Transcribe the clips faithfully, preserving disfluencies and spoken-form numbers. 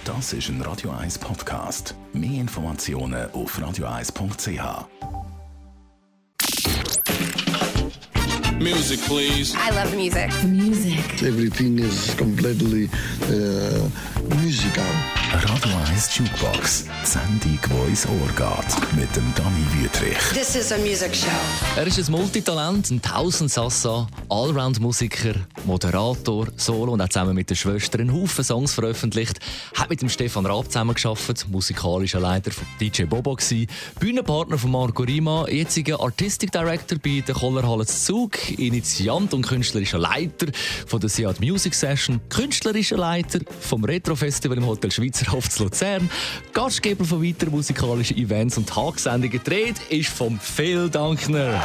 Das ist ein Radio eins Podcast. Mehr Informationen auf radio eins punkt c h. Music, please. I love music. Music. Everything is completely uh, musical. Radio eins Jukebox. Sendung, die ins Ohr geht. Mit dem Dani Wüthrich. This is a music show. Er ist ein Multitalent, ein Tausendsassa, Allround-Musiker, Moderator, Solo und auch zusammen mit der Schwester einen Haufen Songs veröffentlicht. Hat mit dem Stefan Raab zusammengearbeitet, musikalischer Leiter von D J Bobo gsi, Bühnenpartner von Marco Rima, jetziger Artistic Director bei der Kollerhalle Zug, Initiant und künstlerischer Leiter von der Seat Music Session, künstlerischer Leiter vom Retro Festival im Hotel Schweizerhof zu Luzern, Gastgeber von weiteren musikalischen Events und Tagsendungen. Die Rede ist vom Phil Dankner.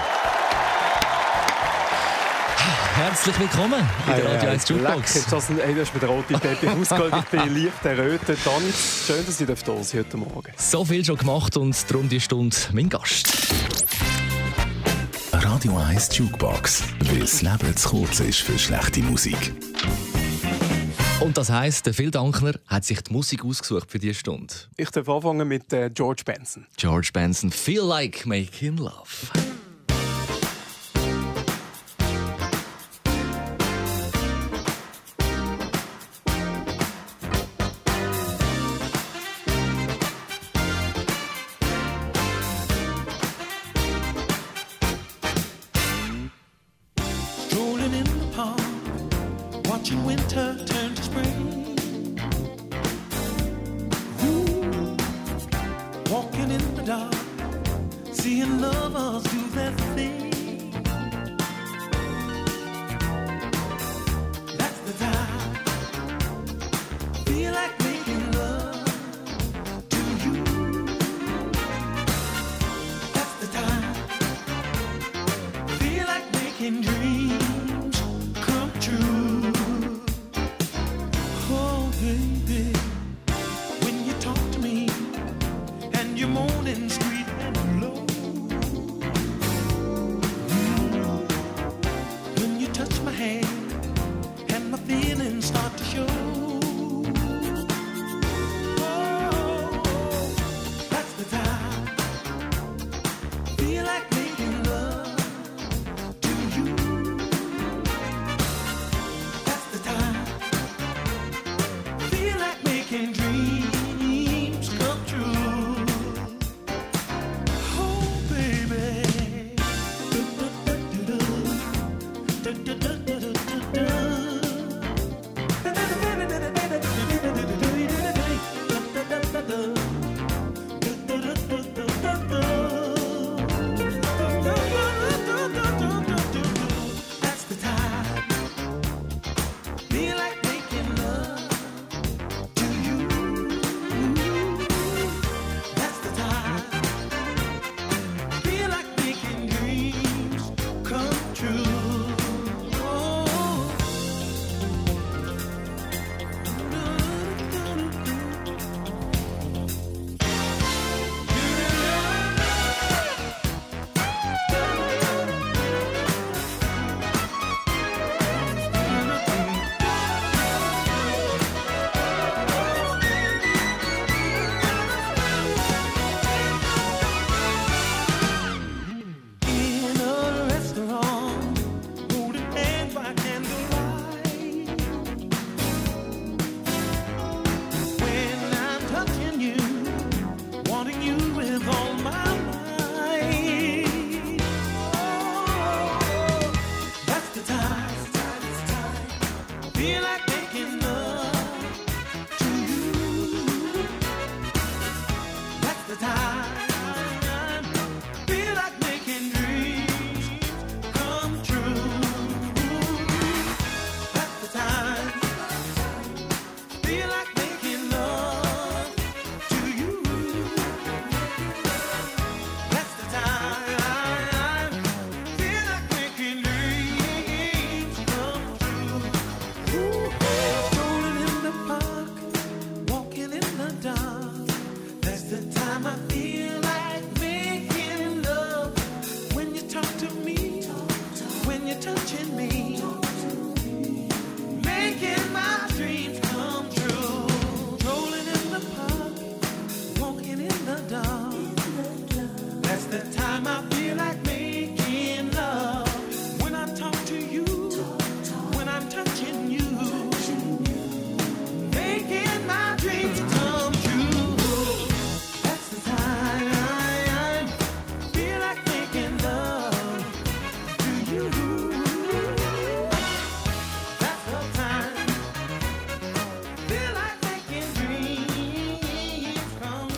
Herzlich willkommen in der Radio eins Jukebox. Jetzt hast du, hey, du hast mir den roten Teppich ausgeholt, ich bin leicht errötet. Dani, schön, dass ich da sein darf heute Morgen. So viel schon gemacht und darum die Stunde mein Gast. Radio eins Jukebox, weil das Leben zu kurz ist für schlechte Musik. Und das heisst, der Phil Dankner hat sich die Musik ausgesucht für diese Stunde. Ich darf anfangen mit äh, George Benson. George Benson, Feel Like Making Love.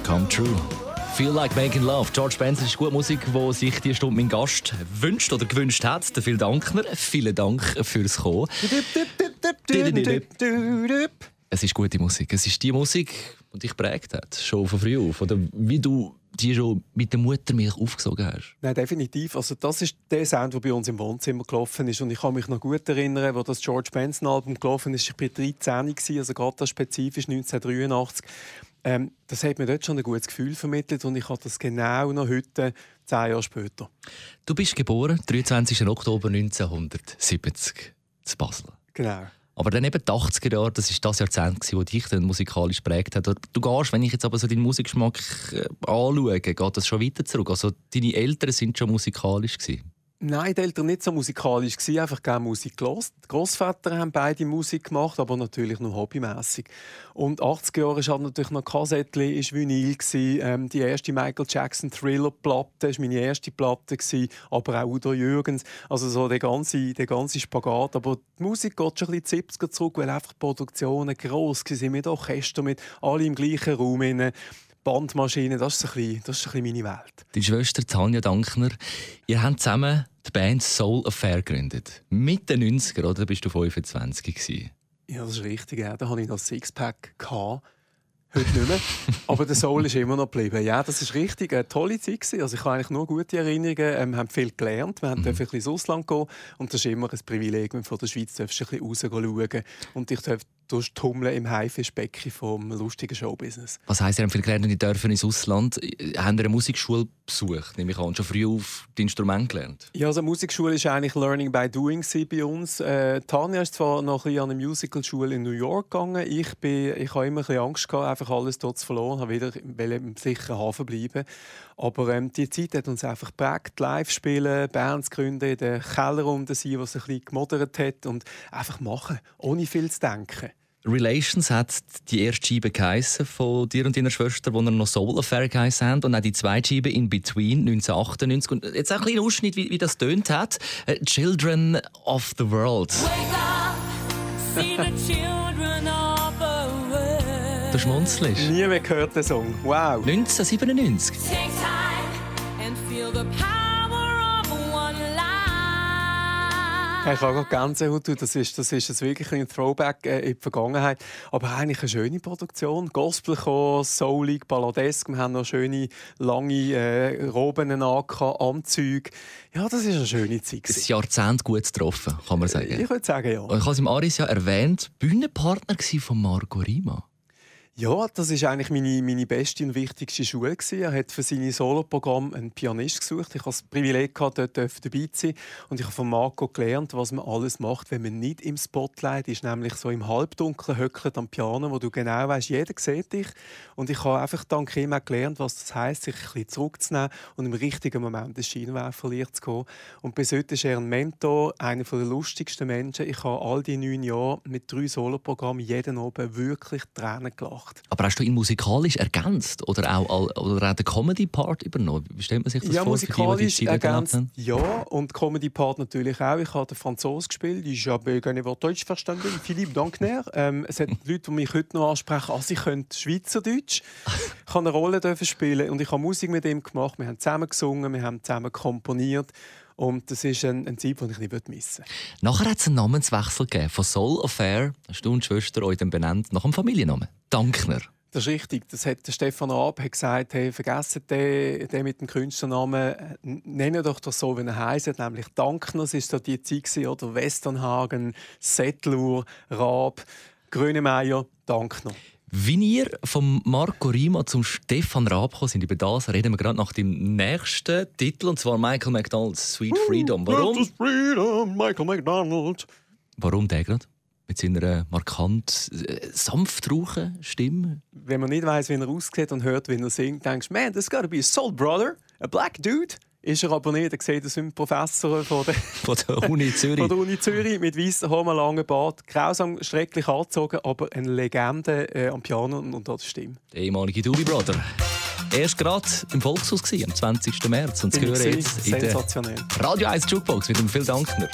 come true. Feel like making love. George Benson ist gute Musik, die sich diese Stunde mein Gast wünscht oder gewünscht hat. Der Phil Dankner. Vielen Dank fürs Kommen. Es ist gute Musik. Es ist die Musik, die dich geprägt hat, schon von früh auf. Oder wie du die schon mit der Muttermilch aufgesogen hast. Nein, definitiv. Also das ist der Sound, der bei uns im Wohnzimmer gelaufen ist. Und ich kann mich noch gut erinnern, als das George Benson-Album gelaufen ist. Ich war dreizehn, also gerade das spezifisch neunzehnhundertdreiundachtzig. Ähm, das hat mir dort schon ein gutes Gefühl vermittelt und ich habe das genau noch heute, zehn Jahre später. Du bist geboren, dreiundzwanzigsten Oktober neunzehnhundertsiebzig, in Basel. Genau. Aber dann eben die achtziger Jahre, das war das Jahrzehnt, das dich dann musikalisch geprägt hat. Du gehst, wenn ich jetzt aber so deinen Musikgeschmack äh, anschaue, geht das schon weiter zurück. Also deine Eltern sind schon musikalisch gewesen. Nein, die Eltern nicht so musikalisch gewesen, einfach gerne Musik gehört. Die Großväter haben beide Musik gemacht, aber natürlich nur hobbymäßig. Und achtziger Jahre war halt natürlich noch Kassettchen, ist Vinyl gewesen. Ähm, die erste Michael Jackson Thriller Platte war meine erste Platte gewesen, aber auch Udo Jürgens. Also so der ganze, der ganze Spagat. Aber die Musik geht schon ein bisschen in die siebziger zurück, weil einfach die Produktionen gross waren, mit Orchester, mit alle im gleichen Raum. Rein. Bandmaschine, das ist, ein bisschen, das ist ein bisschen meine Welt. Deine Schwester Tanja Dankner, ihr habt zusammen die Band Soul Affair gegründet. Mitte den neunziger, oder? Da bist du fünfundzwanzig gewesen. Ja, das ist richtig. Ja. Da hatte ich noch Sixpack. Heute nicht mehr. Aber der Soul ist immer noch geblieben. Ja, das ist richtig. Eine tolle Zeit gewesen. Also ich habe eigentlich nur gute Erinnerungen. Ähm, wir haben viel gelernt. Wir mhm. durften ein bisschen ins Ausland gehen. Und das ist immer ein Privileg, wenn du von der Schweiz ein bisschen rausschauen. Und ich darf durchtummeln im Haifischbecken vom lustigen Showbusiness. Was heisst, ihr habt viel gelernt und ihr dürfen ins Ausland? Habt ihr eine Musikschule besucht? Nehme ich an, schon früh auf die Instrumente gelernt? Ja, also eine Musikschule war eigentlich Learning by Doing bei uns. Äh, Tanja ist zwar noch ein bisschen an eine Musicalschule in New York gegangen. Ich, bin, ich habe immer ein bisschen Angst gehabt, einfach alles dort zu verloren. Ich wollte wieder im sicheren Hafen bleiben. Aber ähm, die Zeit hat uns einfach geprägt. Live spielen, Bands gründen, in den Keller unten sein, was ein bisschen gemodert hat. Und einfach machen, ohne viel zu denken. Relations hat die erste Scheibe geheissen von dir und deiner Schwester, die noch Soul Affair geheissen haben. Und auch die zweite Scheibe In Between neunzehnhundertachtundneunzig. Und jetzt auch ein kleiner Ausschnitt, wie, wie das tönt hat. Uh, Children of the World. Wake up, see the children of the world. Du schmunzelst. Nie mehr gehört den Song. Wow. neunzehnhundertsiebenundneunzig. Take time and feel the power of one life. Ich habe gerade Gänsehaut. Das ist, das ist wirklich ein Throwback in die Vergangenheit. Aber eigentlich eine schöne Produktion. Gospel, soulig, balladesk. Wir haben noch schöne, lange äh, Roben angehabt, Anzüge. Ja, das war eine schöne Zeit. Ein Jahrzehnt gut getroffen, kann man sagen. Ich würde sagen, ja. Und ich habe es im Aris ja erwähnt, Bühnenpartner von Marco Rima. Ja, das war eigentlich meine, meine beste und wichtigste Schule. Er hat für seine Soloprogramm einen Pianist gesucht. Ich hatte das Privileg, dort dabei zu sein. Und ich habe von Marco gelernt, was man alles macht, wenn man nicht im Spotlight ist. Nämlich so im Halbdunkeln höckelt am Piano, wo du genau weißt, jeder sieht dich. Und ich habe einfach dank ihm auch gelernt, was das heisst, sich ein bisschen zurückzunehmen und im richtigen Moment ins Scheinwerferlicht zu kommen. Und bis heute ist er ein Mentor, einer der lustigsten Menschen. Ich habe all die neun Jahre mit drei Soloprogrammen jeden Abend wirklich Tränen gelacht. Aber hast du ihn musikalisch ergänzt oder auch, oder auch den Comedy-Part übernommen? Wie stellt man sich das ja, vor? Musikalisch ergänzt, ja, und Comedy-Part natürlich auch. Ich habe den Franzose gespielt, ich habe gar nicht Deutsch verstanden, Philippe Dankner. Ähm, es hat Leute, die mich heute noch ansprechen, ah, sie können Schweizerdeutsch. Ich habe eine Rolle spielen und ich habe Musik mit ihm gemacht. Wir haben zusammen gesungen, wir haben zusammen komponiert. Und das ist ein, ein Zeit, den ich nicht missen möchte. Nachher hat es einen Namenswechsel gegeben. Von Soul Affair, hast du und die Schwester euch dann benannt, nach dem Familiennamen. Dankner. Das ist richtig. Das hat Stefan Raab hat gesagt, hey, vergessen den, den mit dem Künstlernamen. Nennen doch das so, wie er heisst, nämlich Dankner. Das war so die Zeit, oder? Westernhagen, Settler, Raab, Grönemeyer, Dankner. Wie ihr von Marco Rima zum Stefan Raab gekommen sind, über das reden wir gerade nach dem nächsten Titel, und zwar Michael McDonald's Sweet Freedom. Warum? Freedom, Michael McDonald. Warum der gerade? Mit seiner markant äh, sanft rauchen Stimme. Wenn man nicht weiss, wie er aussieht und hört, wie er singt, denkst du, man, this gotta be a soul brother, a black dude. Ist er aber nicht. Er sieht aus wie ein Professor von der, von der Uni Zürich. Von der Uni Zürich mit weißen Haaren, langen Bart. Grausam, schrecklich angezogen, aber eine Legende äh, am Piano und, und an der Stimme. Der ehemalige Doobie Brother. Erst gerade im Volkshaus am zwanzigsten März. Und das hören jetzt in der Radio eins Jukebox mit dem Phil Dankner.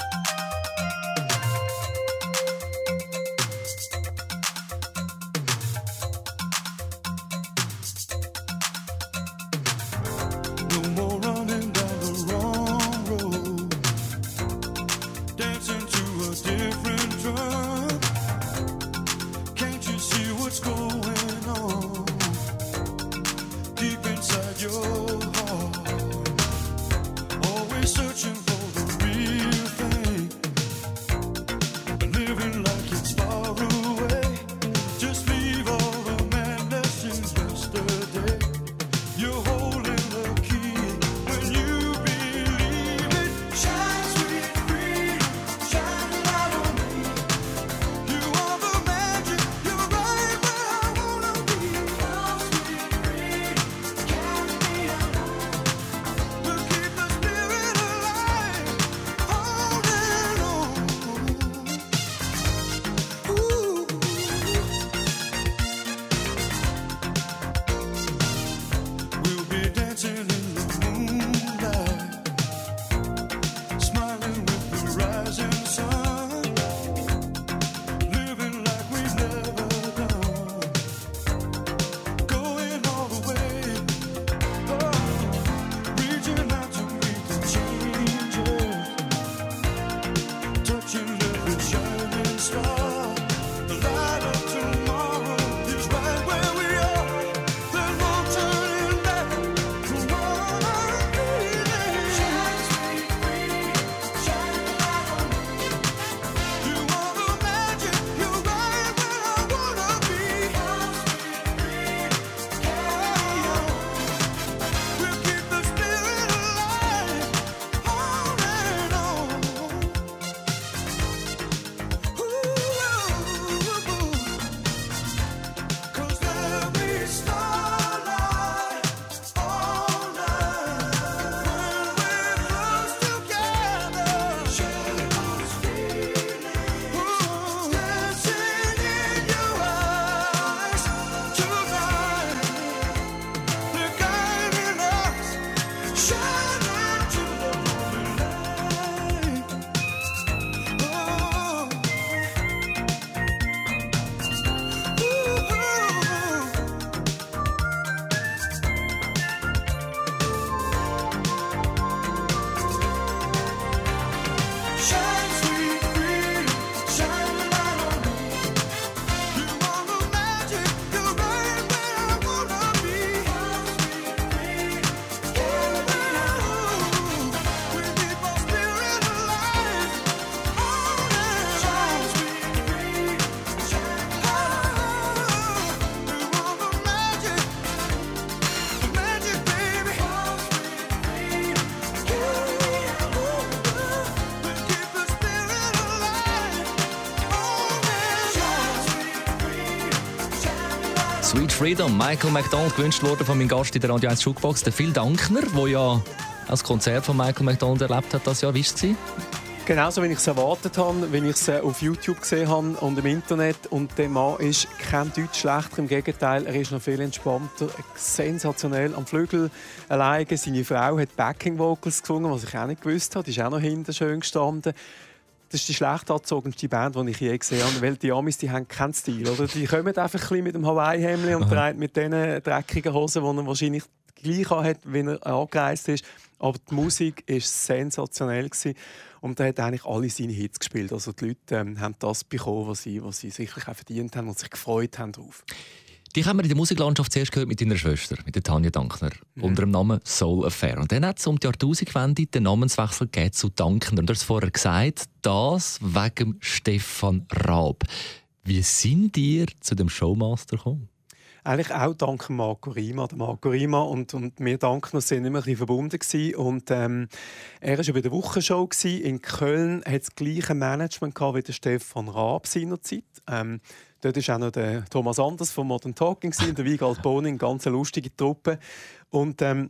Sweet Freedom, Michael McDonald, gewünscht worden von meinem Gast in der Radio eins Jukebox, der Phil Dankner, der ja das Konzert von Michael McDonald erlebt hat das Jahr. Wie war es? Genauso, wie ich es erwartet habe, wie ich es auf YouTube gesehen habe und im Internet. Und der Mann ist kein Deutsch schlechter, im Gegenteil, er ist noch viel entspannter, sensationell am Flügel alleine. Seine Frau hat Backing Vocals gesungen, was ich auch nicht gewusst habe, die ist auch noch hinten schön gestanden. Das ist die schlecht angezogenste Band, die ich je gesehen habe, weil die Amis, die haben keinen Stil. Oder? Die kommen einfach ein bisschen mit dem Hawaii-Hemd und tragen mit diesen dreckigen Hosen, die er wahrscheinlich gleich hat, wie er angereist ist. Aber die Musik war sensationell gewesen. Und er hat eigentlich alle seine Hits gespielt. Also die Leute ähm, haben das bekommen, was sie, was sie sicherlich auch verdient haben und sich gefreut haben darauf. Dich haben wir in der Musiklandschaft zuerst gehört mit deiner Schwester, mit der Tanja Dankner, mhm. unter dem Namen Soul Affair. Und dann hat es um die Jahrtausendwende den Namenswechsel gegeben zu Dankner. Und du hast vorher gesagt, das wegen Stefan Raab. Wie sind ihr zu dem Showmaster gekommen? Eigentlich auch dank Marco Rima. Der Marco Rima und, und wir Dankner sind immer ein bisschen verbunden gewesen. Und ähm, er war ja bei der Wochenshow gewesen. In Köln hat das gleiche Management gehabt wie der Stefan Raab seinerzeit. Ähm, dort war auch noch der Thomas Anders von Modern Talking und der Wiegald Boning, eine ganz lustige Truppe. Und ähm,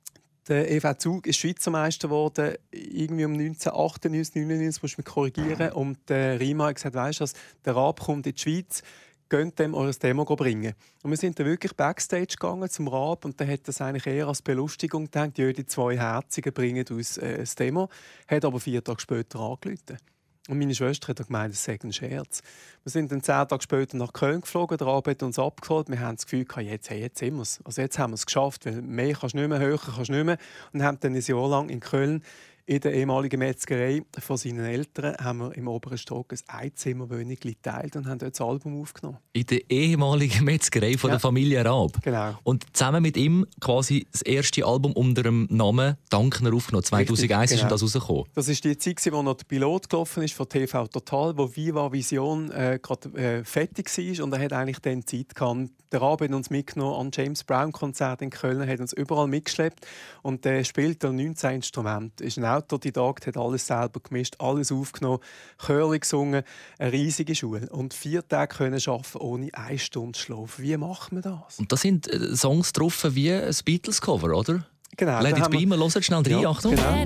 der E V Zug ist Schweizer Meister geworden, irgendwie um neunzehnhundertachtundneunzig, neunundneunzig, musst du mich korrigieren. Und der Rima hat gesagt, weisst du was, der Raab kommt in die Schweiz, könnt dem eures Demo bringen. Und wir sind dann wirklich Backstage gegangen zum Raab und der hat das eigentlich eher als Belustigung gedacht, ja, die zwei Herzigen bringen uns äh, das Demo, hat aber vier Tage später angerufen. Und meine Schwester hat gemeint, es sei ein Scherz. Wir sind dann zehn Tage später nach Köln geflogen, der Raab hat uns abgeholt. Wir haben das Gefühl gehabt, jetzt, hey, jetzt, haben wir's. Also jetzt haben wir es geschafft, weil mehr kannst du nicht mehr, höher kannst du nicht mehr. Und haben dann ein Jahr lang in Köln in der ehemaligen Metzgerei von seinen Eltern haben wir im oberen Stock ein Einzimmerwohnung geteilt und haben dort das Album aufgenommen. In der ehemaligen Metzgerei von ja. der Familie Raab? Genau. Und zusammen mit ihm quasi das erste Album unter dem Namen Dankner aufgenommen. zweitausendeins Richtig, genau. ist das rausgekommen. Das war die Zeit, wo noch der Pilot gelaufen ist von T V Total, wo Viva Vision äh, gerade äh, fertig war. Und er hat eigentlich dann Zeit gehabt. Der Raab hat uns mitgenommen an James Brown Konzert in Köln, hat uns überall mitgeschleppt und der spielt dann neunzehn Instrumente. Ist ein Autodidakt, hat alles selber gemischt, alles aufgenommen, Chörli gesungen, eine riesige Schule. Und vier Tage können arbeiten ohne eine Stunde Schlaf. Wie macht man das? Und da sind äh, Songs drauf wie ein Beatles-Cover, oder? Genau. Let it be, wir hören schnell rein, ja, Achtung. Genau.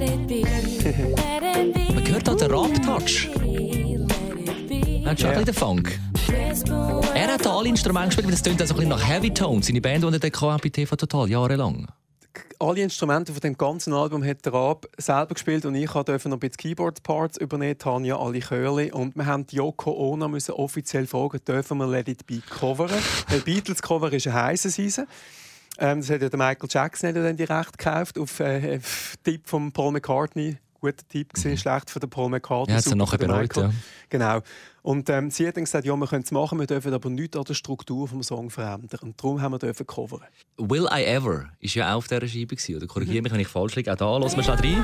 Man hört auch den Raab-Touch. Hat schon ja. ein bisschen den Funk. Er hat alle Instrumente gespielt, das klingt also ein bisschen nach Heavy Tones. Seine Band, die er bei T V Total jahrelang. Alle Instrumente von dem ganzen Album hat der Raab selber gespielt und ich durfte noch ein bisschen Keyboard-Parts übernehmen, Tanja alle Chörli. Und wir haben Yoko Ono müssen offiziell fragen, dürfen wir Let It Be covern? Weil Beatles-Cover ist ein heißes Eisen. Ähm, das hat ja der Michael Jackson dann die Rechte gekauft auf äh, Tipp von Paul McCartney. Guter Tipp gewesen, schlecht für den Paul McCartney. Ja, hat sie nachher bereut, ja. Genau. Und ähm, sie hat dann gesagt, ja, wir können es machen, wir dürfen aber nichts an der Struktur des Songs verändern. Und darum haben wir dürfen covern. «Will I Ever» war ja auch auf dieser Scheibe. Oder korrigiere mich, wenn ich falsch liege. Auch da, hören wir schnell rein.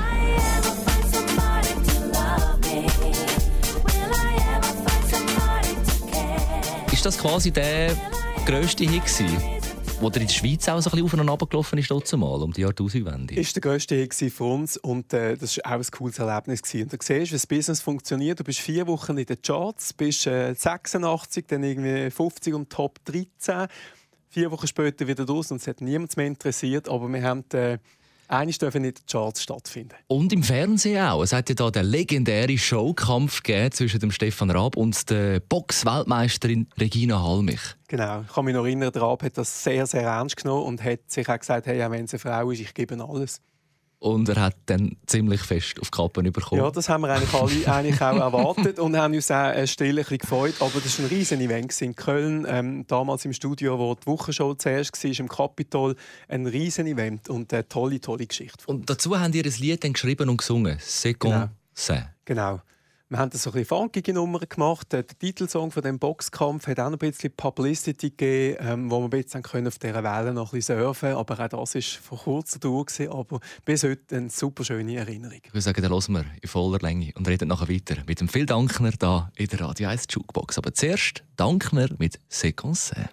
Ist das quasi der grösste Hit gewesen? Wo der in der Schweiz auch so ein bisschen auf und runter gelaufen ist, mal, um die Jahrtausendwende? Das war der grösste Hit für uns und äh, das war auch ein cooles Erlebnis. Und du siehst, wie das Business funktioniert. Du bist vier Wochen in den Charts, bist äh, sechsundachtzig, dann irgendwie fünfzig und Top dreizehn. Vier Wochen später wieder raus und es hat niemand mehr interessiert, aber wir haben äh, eigentlich dürfen in den Charts stattfinden. Und im Fernsehen auch. Es hat ja da den legendären Showkampf gegeben zwischen dem Stefan Raab und der Box-Weltmeisterin Regina Halmich. Genau. Ich kann mich noch erinnern, der Raab hat das sehr, sehr ernst genommen und hat sich auch gesagt, hey, wenn es eine Frau ist, ich gebe alles. Und er hat dann ziemlich fest auf die Kappen bekommen. Ja, das haben wir eigentlich alle eigentlich auch erwartet und haben uns auch äh, still ein bisschen gefreut. Aber das war ein riesen Event in Köln, ähm, damals im Studio, wo die Wochenshow zuerst war, im Capitol. Ein riesen Event und eine tolle, tolle Geschichte. Und dazu haben ihr ein Lied dann geschrieben und gesungen. «C'est comme ça». Genau. Wir haben da so ein bisschen funkige Nummern gemacht. Der Titelsong von dem Boxkampf hat auch noch ein bisschen Publicity gegeben, ähm, wo wir jetzt können auf dieser Welle noch ein bisschen surfen. Aber auch das war vor kurzem durch, aber bis heute eine super schöne Erinnerung. Ich würde sagen, dann hören wir in voller Länge und reden nachher weiter mit dem Phil Dankner hier in der Radio eins Jukebox. Aber zuerst Dankner mit «C'est comme ça».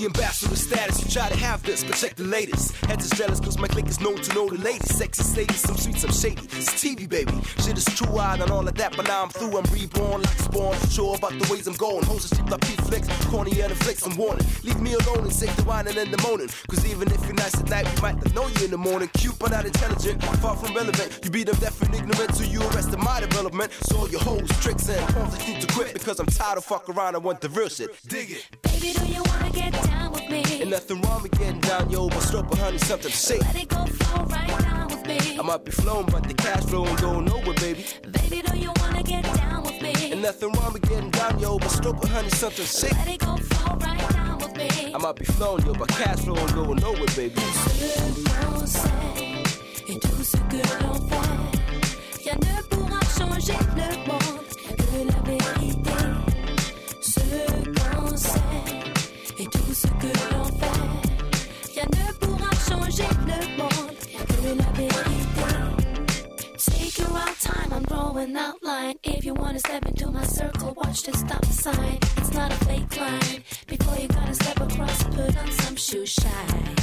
the ambassador status. You try to have this, but check the latest. Heads is jealous cause my clique is known to know the ladies. Sexy ladies, some sweet, some shady. It's T V, baby. Shit is true, I done all of that, but now I'm through. I'm reborn like spawn. Sure about the ways I'm going. Hoes are cheap like P-Flicks. Corny and the flicks, I'm warning. Leave me alone and save the whining in the morning. Cause even if you're nice at night, we might not know you in the morning. Cute but not intelligent, far from relevant. You beat them deaf and ignorant, so you arrested my development. So all your hoes, tricks, and pawns I need to quit. Because I'm tired of fuck around, I want the real shit. Dig it. Baby, do you wanna get down with me? Ain't nothing wrong with getting down, yo, but stroke a honey, something shake. Let it go flow right down with me. I might be flowing, but the cash flow ain't going nowhere, baby. Baby, do you wanna get down with me? Ain't nothing wrong with getting down, yo, but stroke a honey, something shake. Let it go flow right down with me. I might be flowing, yo, but cash flow ain't going nowhere, baby. Ce qu'on sait et tout ce que l'on fait, rien ne pourra changer le monde que la vérité. Ce qu'on sait et tout ce que l'on fait, rien ne pourra changer le monde que la vérité. Take your out time, I'm drawing outline. If you wanna step into my circle, watch the stop sign. It's not a fake line. Before you gotta step across, put on some shoe shine.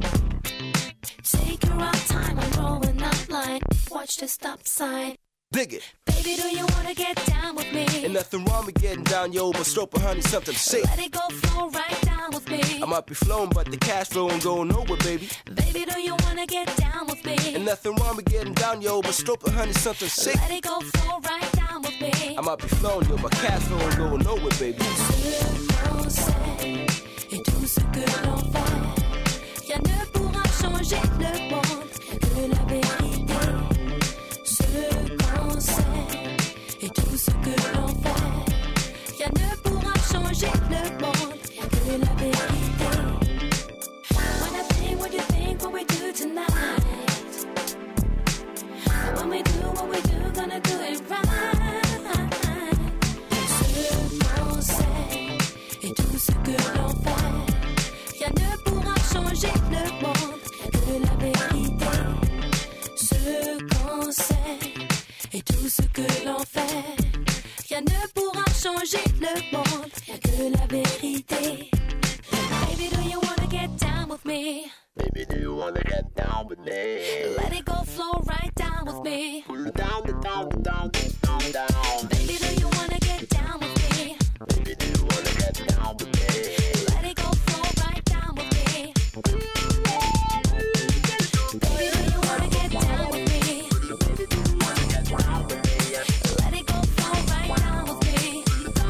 Take your out time, I'm drawing outline. Watch the stop sign. Dig it. Baby, do you wanna get down with me? Ain't nothing wrong with getting down, yo, but stroke a honey, something shake. Let it go flow right down with me. I might be flowing, but the cash flow ain't going nowhere, baby. Baby, do you wanna get down with me? Ain't nothing wrong with getting down, yo, but stroke a honey, something shake. Let it go flow right down with me. I might be flowing, yo, but cash flow ain't going nowhere, baby. Ce qu'on sait et tout ce que l'on fait, rien ne pourra changer le monde que la vérité. Ce qu'on sait et tout ce que l'on fait, rien ne pourra changer le monde que la vérité. When I think, what you think, what we do tonight. When we do what we do, gonna do it right. Ce qu'on sait et tout ce que l'on fait, rien ne pourra changer le monde que la vérité. Ce qu'on sait et tout ce que l'on fait, rien ne pourra changer le monde que la vérité. Baby, do you wanna get down with me? Baby, do you wanna get down with me? Let it go flow right down with me. Pull it down, down, down, down, down. Baby, do you wanna get down with me? Baby, do you wanna get down with me? Let it go flow right down with me. Baby, do you wanna get down with me? Baby, do you wanna get down with me? Let it go flow right down with me.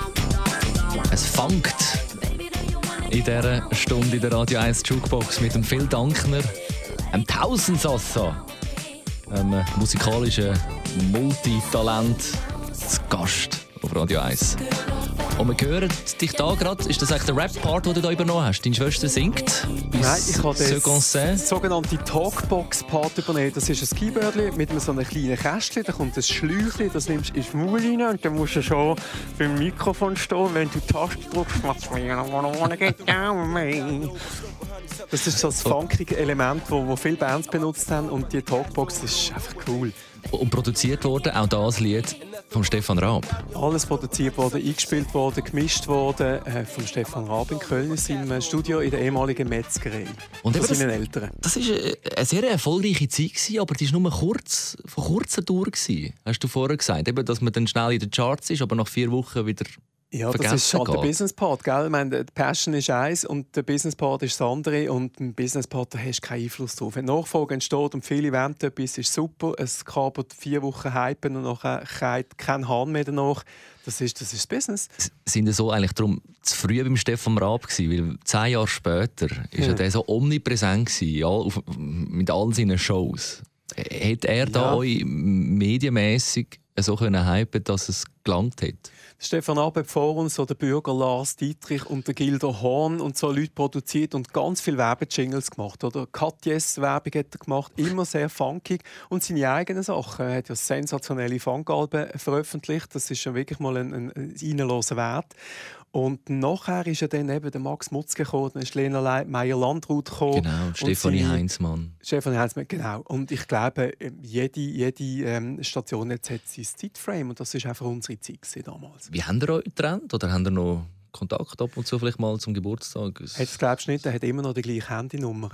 Es funkt Baby, do you wanna in dieser Stunde in der Radio eins Jukebox mit dem Phil Dankner, einem Tausendsassa, einem musikalischen Multitalent, zu Gast auf Radio eins. Und wir hören dich da gerade, ist das eigentlich der Rap-Part, den du da übernommen hast? Deine Schwester singt? Nein, ich habe Ce qu'on sait. das sogenannte Talkbox-Part übernehmen. Das ist ein Keybördchen mit einem so einem kleinen Kästchen. Da kommt ein Schläuchchen, das nimmst du ins Maul rein und dann musst du schon beim Mikrofon stehen. Wenn du die Taste drückst, machst du mir wanna get down with me. Das ist so das funkige Element, das wo, wo viele Bands benutzt haben. Und die Talkbox ist einfach cool. Und produziert worden, auch das Lied von Stefan Raab. Alles produziert worden, eingespielt worden, gemischt worden äh, von Stefan Raab in Köln in seinem Studio in der ehemaligen Metzgerei. Und von eben seinen das, Eltern. Das war eine sehr erfolgreiche Zeit, gewesen, aber die war nur kurz, von kurzer Dauer. Gewesen, hast du vorher gesagt, eben, dass man dann schnell in den Charts ist, aber nach vier Wochen wieder Ja, vergessen das ist halt der geht. Business Part, gell? Ich meine, die Passion ist eins und der Business Part ist das andere. Und im Business Part da hast du keinen Einfluss drauf. Wenn Nachfolge entsteht und viele wollen etwas, ist super. Es kann aber vier Wochen hypen und nachher kein, kein Hahn mehr danach. Das ist das, ist das Business. Sind ja so eigentlich darum zu früh beim Stefan Raab gewesen, weil zehn Jahre später ist ja. der so omnipräsent gewesen, ja, auf, mit all seinen Shows. Hätte er da Ja. euch medienmässig so können hypen, dass es gelangt hat? Stefan Raab hat vor uns so der Bürger Lars Dietrich und der Gildo Horn und so Leute produziert und ganz viele Werbejingles gemacht. Oder Katjes-Werbung hat er gemacht, immer sehr funkig. Und seine eigenen Sachen. Er hat ja sensationelle Funkalben veröffentlicht. Das ist schon wirklich mal ein, ein, ein Reinhören wert. Und nachher ist ja dann eben der Max Mutzke gekommen, dann ist Lena Meyer-Landrut gekommen. Genau, und Stefanie seine- Heinzmann. Stefanie Heinzmann, genau. Und ich glaube, jede, jede ähm, Station jetzt hat sein Zeitframe und das war einfach unsere Zeit gewesen damals. Wie habt ihr euch getrennt? Oder habt ihr noch Kontakt ab und zu vielleicht mal zum Geburtstag? Jetzt glaubst du nicht, er hat immer noch die gleiche Handynummer.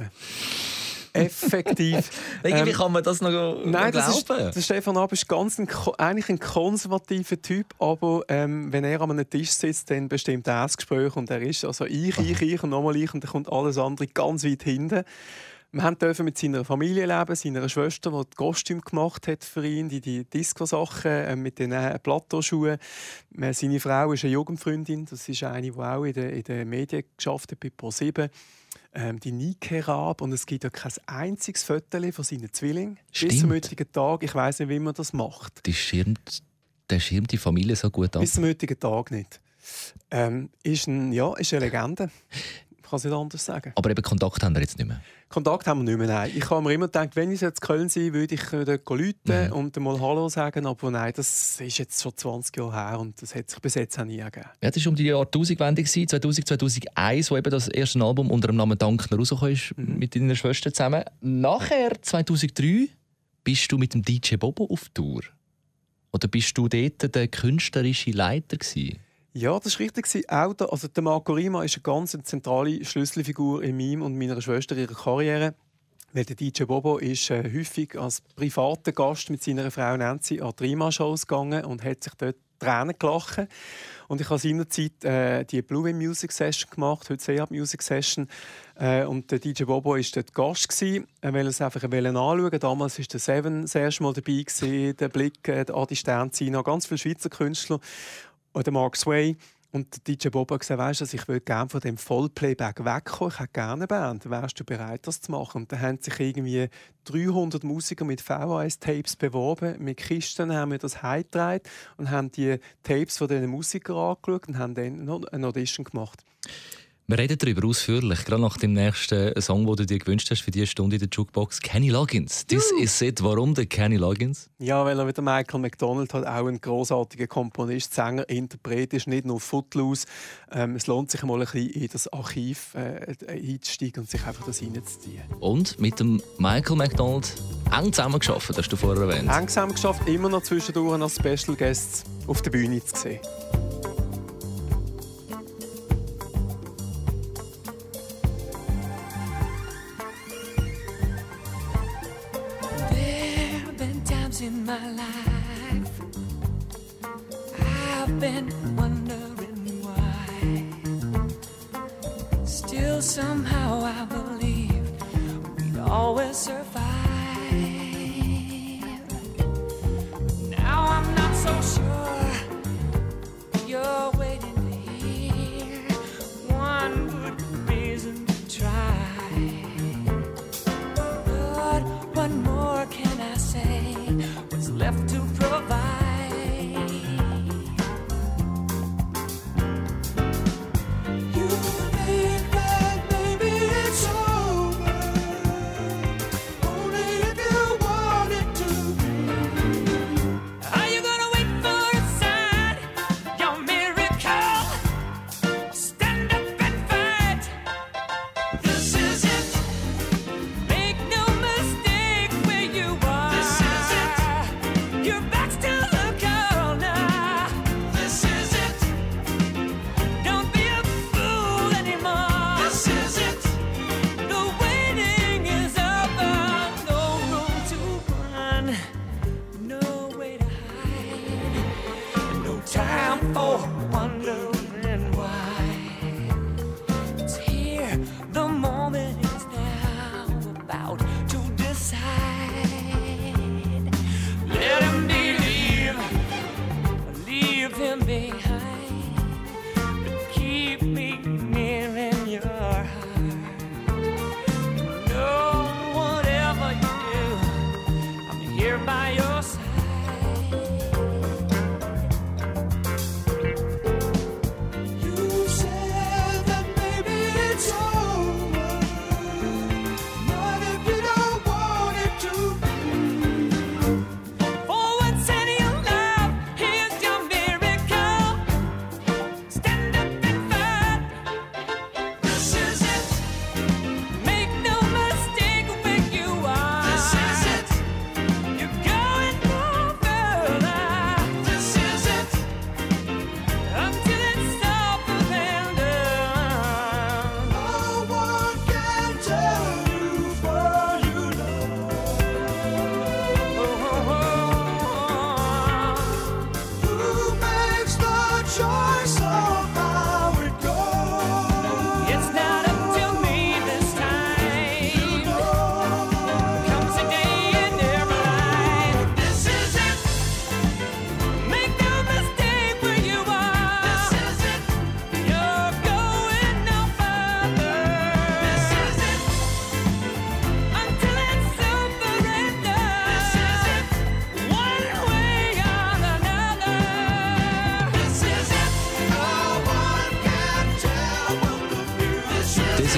Effektiv. Irgendwie ähm, kann man das noch, noch nein, glauben. Das ist, der Stefan Raab ist ganz ein, eigentlich ein konservativer Typ, aber ähm, wenn er an einem Tisch sitzt, dann bestimmt er das Gespräch und er ist also ich, ich, ich und nochmal ich und dann kommt alles andere ganz weit hinten. Wir dürfen mit seiner Familie leben, seiner Schwester, die das Kostüm gemacht hat für ihn, die, die Disco-Sachen äh, mit den äh, Plateauschuhen. Äh, seine Frau ist eine Jugendfreundin, das ist eine, die auch in den, in den Medien geschafft hat, bei ProSieben. Ähm, die Nike Raab. Und es gibt ja kein einziges Foto von seinen Zwillingen. Stimmt. Bis zum heutigen Tag. Ich weiss nicht, wie man das macht. Die schirmt, der schirmt die Familie so gut ab. Bis zum heutigen Tag nicht. Ähm, ist, ein, ja, ist eine Legende. Ich kann es nicht anders sagen. Aber eben Kontakt haben wir jetzt nicht mehr. Kontakt haben wir nicht mehr, nein. Ich habe mir immer gedacht, wenn ich jetzt in Köln sein würde, ich dort rufen mhm. und mal Hallo sagen. Aber nein, das ist jetzt schon zwanzig Jahre her und das hat sich bis jetzt auch nie gegeben. Ja, das war um die Jahrtausendwende, zweitausend, zweitausendeins, wo eben das erste Album unter dem Namen «Dankner» rausgekommen ist, mhm. mit deiner Schwester zusammen. Nachher, zweitausenddrei, bist du mit dem D J Bobo auf Tour. Oder bist du dort der künstlerische Leiter gewesen? Ja, das war richtig. Auch der, also der Marco Rima ist eine ganz zentrale Schlüsselfigur in meinem und meiner Schwester ihrer Karriere. Weil der D J Bobo ist äh, häufig als privater Gast mit seiner Frau Nancy an die Rima-Shows gegangen und hat sich dort Tränen gelachen. Und ich habe seinerzeit äh, die Blue Wing Music Session gemacht, heute Seat Music Session. Äh, und der D J Bobo war dort Gast gewesen. Er wollte es einfach anschauen. Damals war der Seven das erste Mal dabei gewesen, der Blick, äh, der Adi Sternzina, ganz viele Schweizer Künstler. Oder Mark Sway. Und der D J Bobo hat gesagt, weißt du, ich würde gerne von dem Vollplayback wegkommen. Ich hätte gerne eine Band. Wärst du bereit, das zu machen? Und dann haben sich irgendwie dreihundert Musiker mit V H S-Tapes beworben. Mit Kisten haben wir das heimgetragen und haben die Tapes von diesen Musikern angeschaut und haben dann noch eine Audition gemacht. Wir reden darüber ausführlich, gerade nach dem nächsten Song, den du dir gewünscht hast für diese Stunde in der Jukebox. Kenny Loggins. This uh. is it. Warum der Kenny Loggins? Ja, weil er wie der Michael McDonald halt auch ein grossartiger Komponist, Sänger, Interpret ist, nicht nur Footloose. Ähm, es lohnt sich mal ein bisschen in das Archiv äh, einzusteigen und sich einfach das reinzuziehen. Und mit dem Michael McDonald eng zusammengearbeitet, hast du vorher erwähnt. Eng zusammengearbeitet, immer noch zwischendurch als Special Guests auf der Bühne zu sehen. In my life, I've been wondering why. Still, somehow, I believe we'd always survive. Now I'm not so sure you're waiting to hear one good reason to try. But what more can I say? What's left to provide? You think that maybe it's over,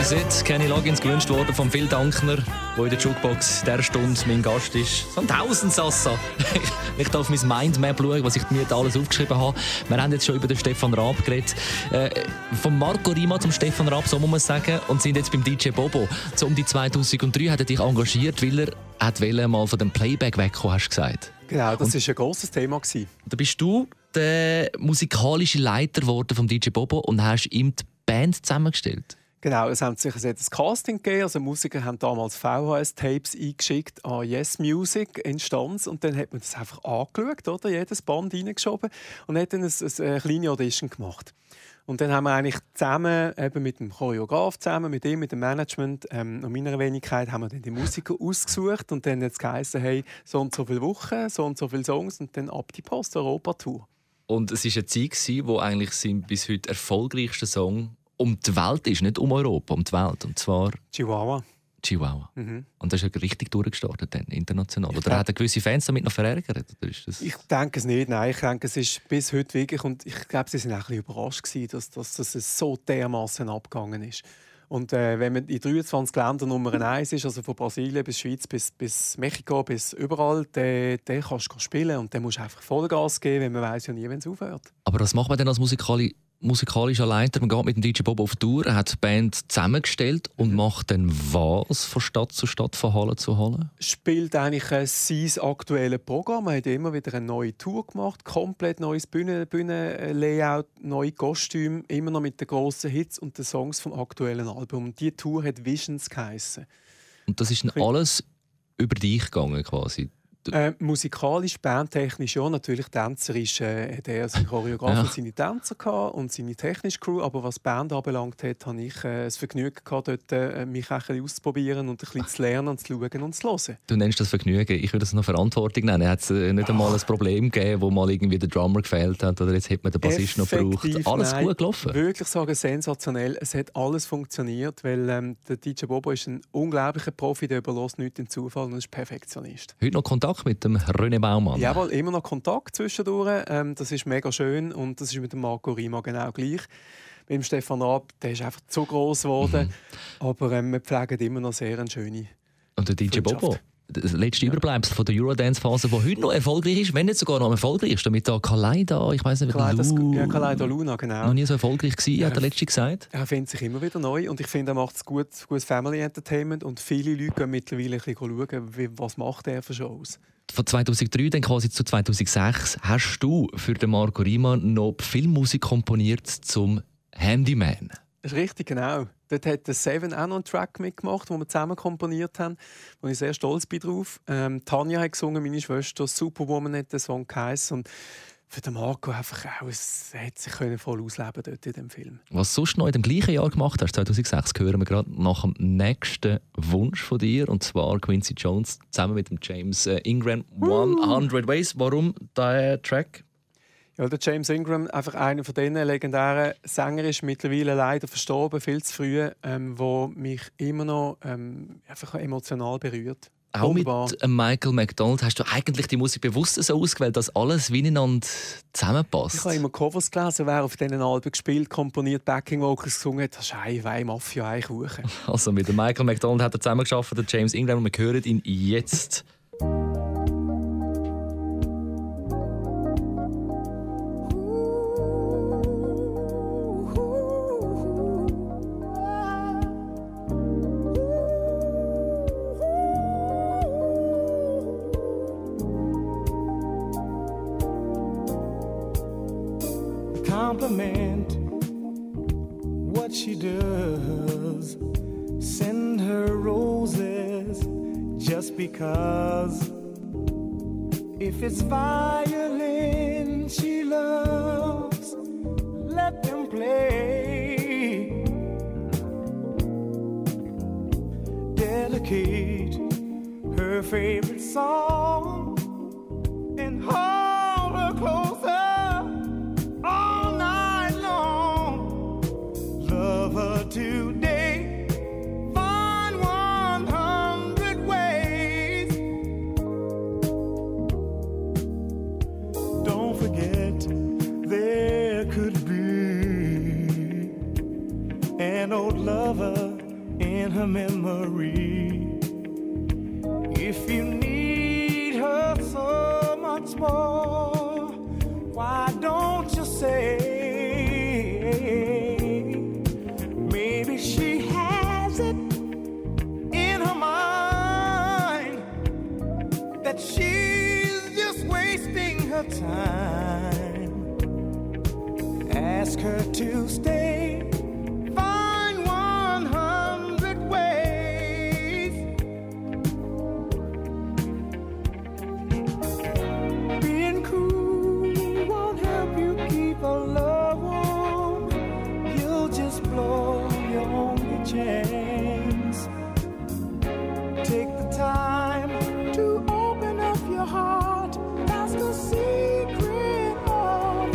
Is It, Kenny Loggins, gewünscht worden von Phil Dankner, der in der Jukebox dieser Stunde mein Gast ist. So ein Tausendsassa. Ich darf mein Mindmap schauen, was ich mir da alles aufgeschrieben habe. Wir haben jetzt schon über den Stefan Raab geredet. Äh, von Marco Rima zum Stefan Raab, so muss man sagen, und sind jetzt beim D J Bobo. So um die zweitausenddrei hat er dich engagiert, weil er hat mal von dem Playback wegkommen, hast du gesagt. Genau, das war ein grosses Thema. Da bist du der musikalische Leiter geworden vom D J Bobo und hast ihm die Band zusammengestellt. Genau, es hat sich ein Casting gegeben. Also Musiker haben damals V H S-Tapes eingeschickt an Yes Music Instanz und dann hat man das einfach angeschaut, oder? Jedes Band reingeschoben und hat dann eine, eine kleine Audition gemacht. Und dann haben wir eigentlich zusammen, eben mit dem Choreograf zusammen, mit ihm, mit dem Management ähm, und meiner Wenigkeit, haben wir dann die Musiker ausgesucht und dann hat es geheißen, hey, so und so viele Wochen, so und so viele Songs und dann ab die Post-Europa-Tour. Und es war eine Zeit, wo eigentlich sein bis heute erfolgreichste Song um die Welt ist, nicht um Europa, um die Welt. Und zwar Chihuahua. Chihuahua. Mhm. Und das ist ja richtig durchgestartet, dann, international. Oder hat er gewisse Fans damit noch verärgert? Oder ist das... Ich denke es nicht, nein. Ich denke, es ist bis heute wirklich, und ich glaube, sie waren auch ein bisschen überrascht gewesen, dass, dass, dass es so dermaßen abgegangen ist. Und äh, wenn man in dreiundzwanzig Ländern Nummer eins ist, also von Brasilien bis Schweiz bis, bis Mexiko bis überall, dann, dann kannst du spielen und dann musst du einfach Vollgas geben, weil man weiss ja nie, wenn es aufhört. Aber was macht man denn als Musikali- musikalischer Leiter? Man geht mit dem D J Bobo auf Tour, er hat die Band zusammengestellt und mhm. macht dann was von Stadt zu Stadt, von Halle zu Halle? Spielt eigentlich äh, sein aktuelles Programm. Er hat immer wieder eine neue Tour gemacht, komplett neues Bühnen- Bühnenlayout, neue Kostüme, immer noch mit den grossen Hits und den Songs vom aktuellen Album. Und diese Tour hat Visions geheissen. Und das ist dann alles über dich gegangen quasi? Äh, musikalisch, bandtechnisch ja, natürlich tänzerisch äh, hat er seinen Choreograf Ja. und seine Tänzer gehabt und seine technische Crew, aber was die Band anbelangt hat, hatte ich äh, das Vergnügen gehabt, dort, äh, mich ein bisschen auszuprobieren und ein bisschen zu lernen und zu schauen und zu hören. Du nennst das Vergnügen, ich würde das noch Verantwortung nennen. Hat es äh, nicht einmal ein Problem gegeben, wo mal irgendwie der Drummer gefehlt hat oder jetzt hat man den Bassist noch gebraucht? Alles nein, gut gelaufen? Wirklich sagen, sensationell. Es hat alles funktioniert, weil ähm, der D J Bobo ist ein unglaublicher Profi, der überlässt nichts dem Zufall und ist Perfektionist. Heute noch Kontakt mit dem René Baumann? Jawohl, immer noch Kontakt zwischendurch. Ähm, das ist mega schön und das ist mit dem Marco Rima genau gleich. Mit dem Stefan Raab, der ist einfach zu gross geworden. Mhm. Aber ähm, wir pflegen immer noch sehr eine schöne Und der D J Bobo? Das letzte ja. Überbleibsel von der Eurodance-Phase, die heute noch erfolgreich ist, wenn nicht sogar noch am erfolgreichsten, mit der Kaleida, ich weiss nicht, Kaleida, Lu- ja, Kaleida Luna, genau. Noch nie so erfolgreich gewesen, hat der Letzte gesagt. Er findet sich immer wieder neu und ich finde, er macht es gut, gutes Family Entertainment und viele Leute gehen mittlerweile ein bisschen schauen, wie, was macht er für Shows. Von zweitausenddrei dann quasi zu zweitausendsechs hast du für den Marco Rima noch Filmmusik komponiert zum Handyman. Das ist richtig, genau. Dort hat der Seven auch noch einen Track mitgemacht, den wir zusammen komponiert haben, wo ich sehr stolz bin drauf. Ähm, Tanja hat gesungen, meine Schwester, Superwoman hat den Song geheißen. Und für den Marco einfach auch, es hat sich voll ausleben dort in dem Film. Was du sonst noch in dem gleichen Jahr gemacht hast, zweitausendsechs, hören wir gerade nach dem nächsten Wunsch von dir, und zwar Quincy Jones zusammen mit dem James äh, Ingram, hundert Ways. Warum der Track? Ja, der James Ingram, einfach einer von diesen legendären Sänger, ist mittlerweile leider verstorben, viel zu früh, ähm, wo mich immer noch ähm, einfach emotional berührt. Auch Wunderbar. mit äh, Michael McDonald hast du eigentlich die Musik bewusst so ausgewählt, dass alles miteinander zusammenpasst? Ich habe immer Covers gelesen, wer auf diesen Alben gespielt, komponiert, Backing Vocals gesungen hat. Das ist ein Wein, Mafia, ein Kuchen. Also mit dem Michael McDonald hat er zusammengearbeitet, der James Ingram, und wir hören ihn jetzt. Compliment what she does. Send her roses just because. If it's violin she loves, let them play. Dedicate her favorite song and hold her closer. Today, find one hundred ways. Don't forget, there could be an old lover her memory. If you need her so much more, why don't you say maybe she has it in her mind that she's just wasting her time. Ask her to stay. Find one hundred ways. Being cool won't help you keep a love warm. You'll just blow your only chance. Take the time to open up your heart. That's the secret of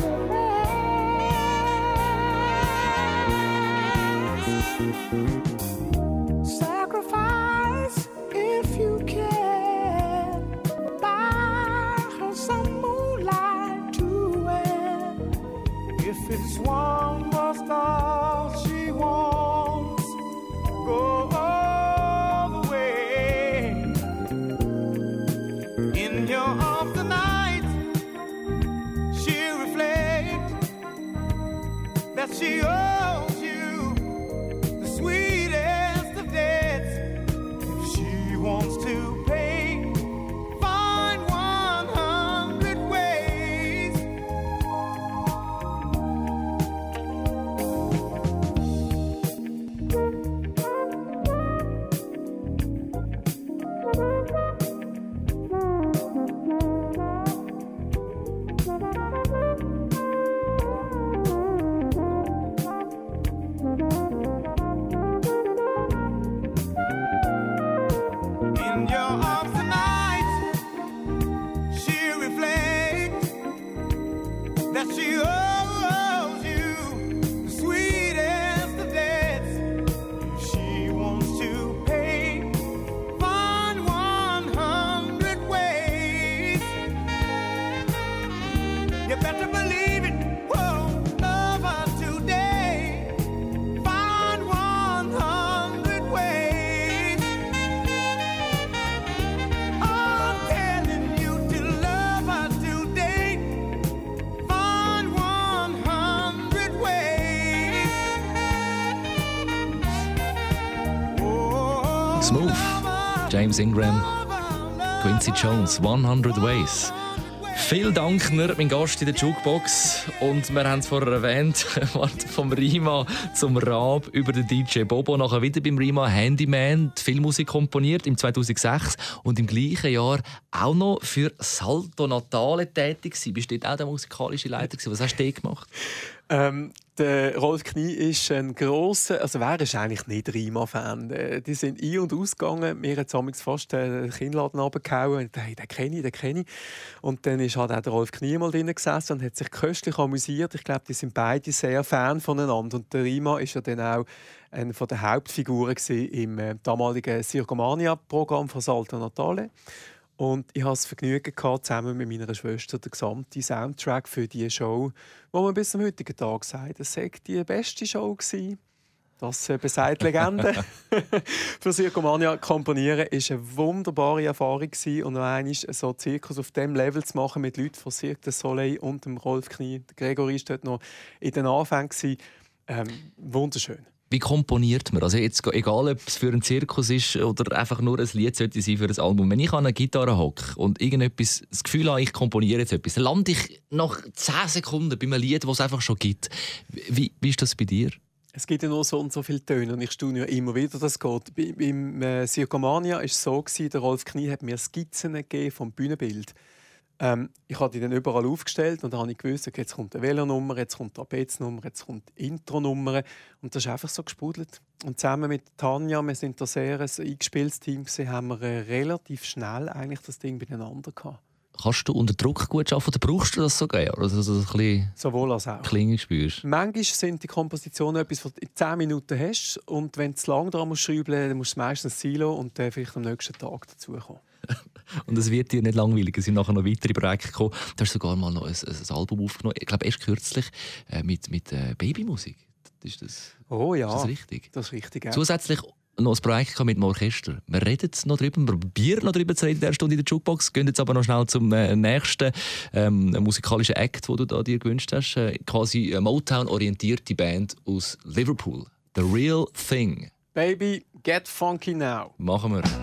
romance. Sacrifice if you can. Buy her some moonlight to wear. If it's one more star she wants, go all the way. In your arms tonight, she'll reflect that she owes you the sweetest of debts. If she wants to pay, find one hundred ways. In your arms tonight, she'll reflect that she owes you the sweetest of debts. If she wants to pay, find one hundred ways. You better believe it. Whoa, love her today. Find one hundred ways. I'm telling you to love her today. Find one hundred ways. Oh, Smooth. love her, James Ingram, love her, love Quincy her. Jones, hundert Ways. Vielen Dank, Nerd, mein Gast in der Jukebox. Und wir haben es vorher erwähnt, vom Rima zum Raab über den D J Bobo. Nachher wieder beim Rima Handyman, die Filmmusik komponiert im zweitausendsechs und im gleichen Jahr auch noch für Salto Natale tätig gewesen. Bist du dort auch der musikalische Leiter gewesen? Was hast du dort gemacht? Ähm, der Rolf Knie ist ein grosser, also wer ist eigentlich nicht Rima-Fan? Äh, Die sind ein- und ausgegangen. Mir hat es fast den Kinnladen runtergehauen. Hey, den kenne ich, den kenne ich. Und dann ist halt auch der Rolf Knie mal drin gesessen und hat sich köstlich amüsiert. Ich glaube, die sind beide sehr Fan voneinander. Und der Rima ist ja dann auch eine der Hauptfiguren gewesen im äh, damaligen Circomania-Programm von Salto Natale. Und ich hatte das Vergnügen gehabt, zusammen mit meiner Schwester den gesamten Soundtrack für diese Show, wo man bis zum heutigen Tag sagt, es sei die beste Show gewesen. Das äh, besagt die Legende. Für Circomania komponieren war eine wunderbare Erfahrung gewesen. Und noch einmal so einen Zirkus auf diesem Level zu machen mit Leuten von Cirque du Soleil und dem Rolf Knie. Der Gregory war dort noch in den Anfängen. Ähm, wunderschön. Wie komponiert man? Also jetzt, egal, ob es für einen Zirkus ist oder einfach nur ein Lied sollte sein für ein Album. Wenn ich an einer Gitarre hocke und irgendetwas, das Gefühl habe, ich komponiere jetzt etwas, dann lande ich nach zehn Sekunden bei einem Lied, das es einfach schon gibt. Wie, wie ist das bei dir? Es gibt ja nur so und so viele Töne und ich staune ja immer wieder, dass es geht. Bei- Beim äh, Circomania war es so, gewesen, der Rolf Knie hat mir Skizzen gegeben vom Bühnenbild. Ähm, ich habe die dann überall aufgestellt und dann habe ich gewusst, okay, jetzt kommt eine Velonummer, jetzt kommt eine Trapez-Nummer, jetzt kommt die Intro-Nummer. Und das ist einfach so gesprudelt. Und zusammen mit Tanja, wir sind da sehr ein eingespieltes Team gewesen, haben wir äh, relativ schnell eigentlich das Ding beieinander gehabt. Kannst du unter Druck gut arbeiten oder brauchst du das sogar? Also, dass du ein bisschen Sowohl als auch. Klingen spürst? Manchmal sind die Kompositionen etwas, was du in zehn Minuten hast. Und wenn du zu lange daran schrauben musst, dann musst du meistens Silo und dann vielleicht am nächsten Tag dazukommen. Und es wird dir nicht langweilig. Es sind nachher noch weitere Projekte gekommen. Du hast sogar mal noch ein, ein Album aufgenommen. Ich glaube, erst kürzlich äh, mit, mit äh, Babymusik. Ist das, Oh ja, ist das richtig? das ist richtig. Ja. Zusätzlich noch ein Projekt mit dem Orchester. Wir reden noch drüber, wir probieren noch drüber zu reden in der Stunde in der Jukebox. Gehen jetzt aber noch schnell zum äh, nächsten ähm, musikalischen Act, den du da dir gewünscht hast. Äh, quasi eine Motown-orientierte Band aus Liverpool. The Real Thing. Baby, get funky now. Machen wir.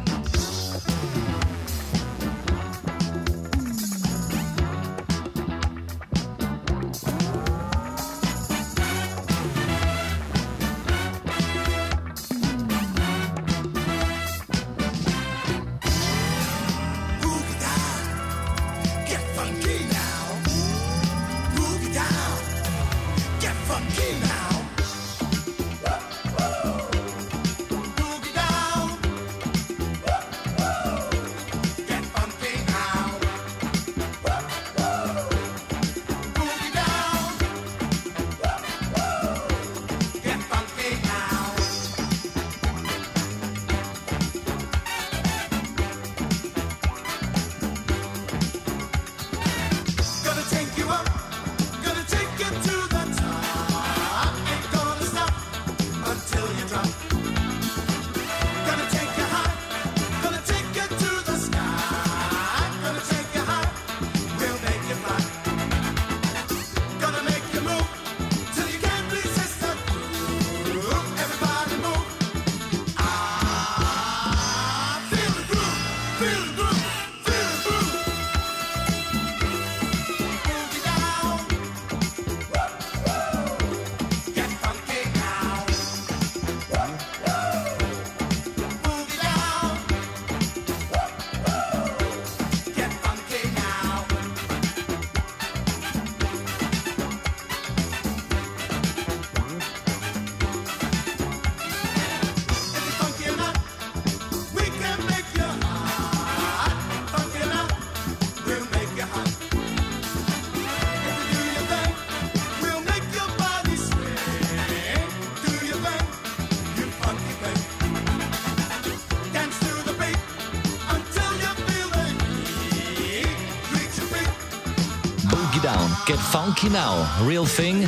Down. Get funky now. Real thing.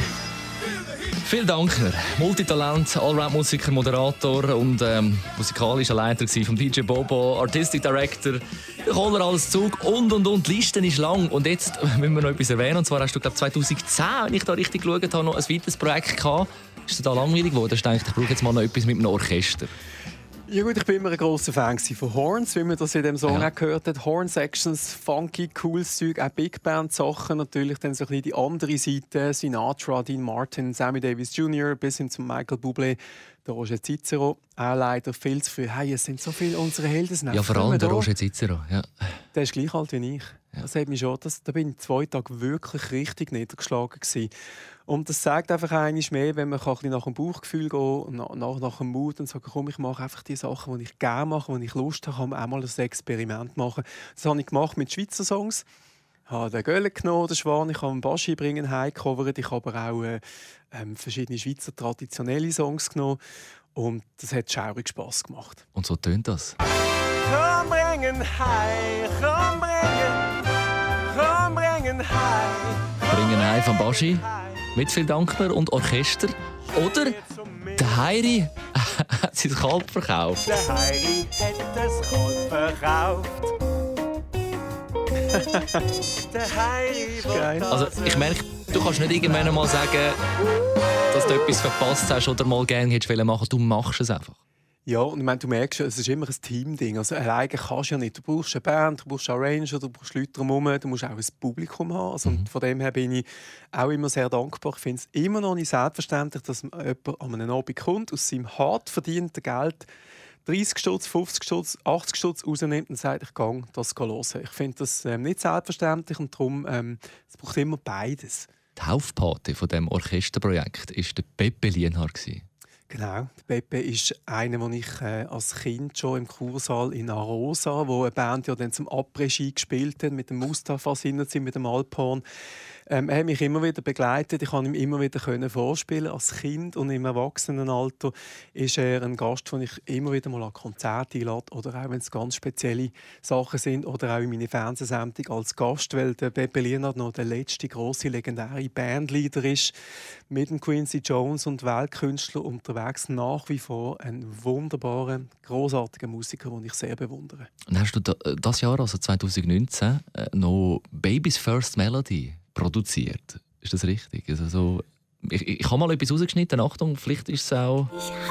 Vielen Dank. Multitalent, Allround-Musiker, Moderator und ähm, musikalischer Leiter vom D J Bobo, Artistic Director. Da kommt er alles Zug und und und. Die Liste ist lang. Und jetzt müssen wir noch etwas erwähnen. Und zwar hast du, glaube zwanzig zehn, wenn ich da richtig geschaut habe, noch ein weiteres Projekt gehabt. Ist dir da langweilig geworden? Ich dachte, ich brauche jetzt mal noch etwas mit einem Orchester. Ja gut, ich bin immer ein grosser Fan von Horns, wie man das in dem Song ja. auch gehört hat. Horn-Sections, funky, cooles Zeug, auch Big Band-Sachen. Natürlich dann so ein bisschen die andere Seite. Sinatra, Dean Martin, Sammy Davis Junior bis hin zu Michael Bublé, der Roger Cicero. Auch leider viel zu viel. Hey, es sind so viele unserer Helden. Ja, vor allem der Roger Cicero. Ja. Der ist gleich alt wie ich. Ja. Das hat mich schon, das, da bin ich zwei Tage wirklich richtig niedergeschlagen gewesen. Und das sagt einfach einmal mehr, wenn man ein bisschen nach dem Bauchgefühl geht, nach, nach, nach dem Mut und sagt, komm, ich mache einfach die Sachen, die ich gerne mache, die ich Lust habe, kann man auch mal ein Experiment machen. Das habe ich gemacht mit Schweizer Songs. Ich habe den Göller genommen, den Schwan, ich habe einen Baschi bringen, heimgecovert. Ich habe aber auch äh, äh, verschiedene Schweizer traditionelle Songs genommen. Und das hat schaurig Spass gemacht. Und so tönt das. Komm bringen heim, komm bringen, komm bringen heim. Bringen heim von Baschi. Mit viel Dankner und Orchester. Oder der Heiri hat sein Kalb verkauft. Der Heiri hat das Kalb verkauft. Der Heiri Geil. Also ich merke, du kannst nicht irgendwann einmal sagen, dass du etwas verpasst hast oder mal gerne hättest machen. Du machst es einfach. Ja, und ich meine, du merkst schon, es ist immer ein Team-Ding. Also alleine kannst du ja nicht. Du brauchst eine Band, du brauchst Arranger, du brauchst Leute drumherum, du musst auch ein Publikum haben. Also, mhm. Und von dem her bin ich auch immer sehr dankbar. Ich finde es immer noch nicht selbstverständlich, dass jemand an einem Abend kommt, aus seinem hart verdienten Geld dreißig Stutz, fünfzig Stutz, achtzig Stutz rausnimmt und sagt, ich gehe das hören. Ich finde das ähm, nicht selbstverständlich und darum ähm, es braucht immer beides. Die Taufpate von diesem Orchesterprojekt war der Pepe Lienhard. Genau, Pepe ist einer, den ich äh, als Kind schon im Kursaal in Arosa, wo eine Band ja dann zum Après-Ski gespielt hat, mit dem Mustafa sind mit dem Alphorn. Ähm, er hat mich immer wieder begleitet. Ich konnte ihm immer wieder können vorspielen. Als Kind und im Erwachsenenalter ist er ein Gast, den ich immer wieder mal an Konzerte einlade. Oder auch, wenn es ganz spezielle Sachen sind. Oder auch in meine Fernsehsendung als Gast, weil der Pepe Lienhard noch der letzte grosse, legendäre Bandleader ist. Mit dem Quincy Jones und Weltkünstler unterwegs. Nach wie vor ein wunderbarer, großartiger Musiker, den ich sehr bewundere. Und hast du das Jahr, also zwanzig neunzehn, noch Baby's First Melody produziert? Ist das richtig? Also so, ich, ich habe mal etwas rausgeschnitten. Achtung, vielleicht ist es auch...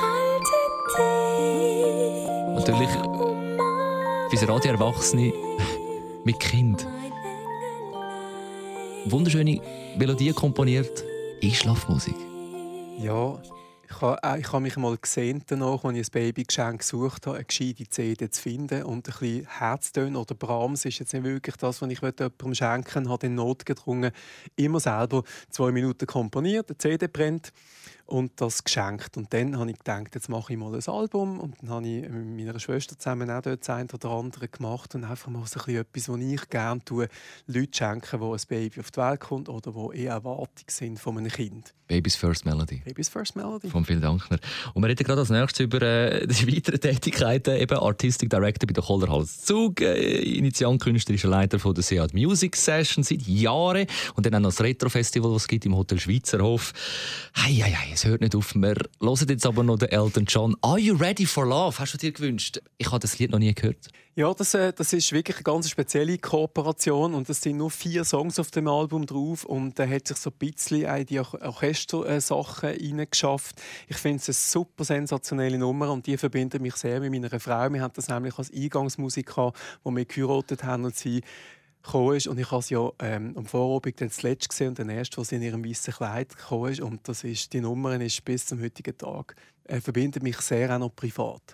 Natürlich für Radio-Erwachsene mit Kind. Wunderschöne Melodie komponiert, Einschlafmusik. Ja, ich habe, ich habe mich mal gesehen, danach, als ich ein Babygeschenk gesucht habe, eine gescheite C D zu finden. Und ein bisschen Herztöne oder Brahms ist jetzt nicht wirklich das, was ich jemandem schenken will. Ich habe den Not gedrungen, immer selber zwei Minuten komponiert, eine C D brennt und das geschenkt. Und dann habe ich gedacht, jetzt mache ich mal ein Album. Und dann habe ich mit meiner Schwester zusammen auch dort das eine oder andere gemacht. Und einfach mal so ein bisschen etwas, was ich gerne tue, Leute schenken, die ein Baby auf die Welt kommt oder die eher Erwartungen sind von einem Kind. Baby's First Melody. Baby's First Melody. Von Phil Dankner. Und wir reden gerade als nächstes über äh, die weiteren Tätigkeiten. Eben Artistic Director bei der Kohler-Hals Zug, äh, Initiant künstlerischer Leiter von der Seat Music Session seit Jahren. Und dann auch noch das Retro-Festival, das es gibt im Hotel Schweizerhof. Hei, hei, hei, es hört nicht auf. Wir hören jetzt aber noch den Elton John. Are You Ready for Love? Hast du dir gewünscht? Ich habe das Lied noch nie gehört. Ja, das, äh, das ist wirklich eine ganz spezielle Kooperation und es sind nur vier Songs auf dem Album drauf und er äh, hat sich so ein bisschen in die Orchester-Sachen reingeschafft. Ich finde es eine super sensationelle Nummer und die verbindet mich sehr mit meiner Frau. Wir hatten das nämlich als Eingangsmusik gehabt, wo wir geheiratet haben und sie gekommen ist. Und ich habe es ja ähm, am Vorabend dann zuletzt gesehen und dann erst, als sie in ihrem weißen Kleid gekommen ist. Und das ist, die Nummer ist bis zum heutigen Tag. Er äh, verbindet mich sehr auch noch privat.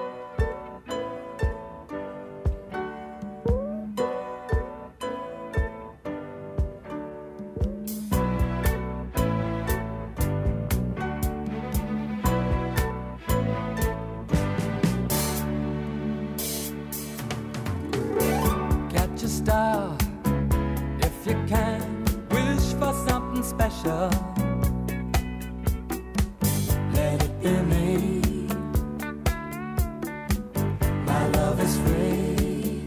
If you can, wish for something special. Let it be me. My love is free.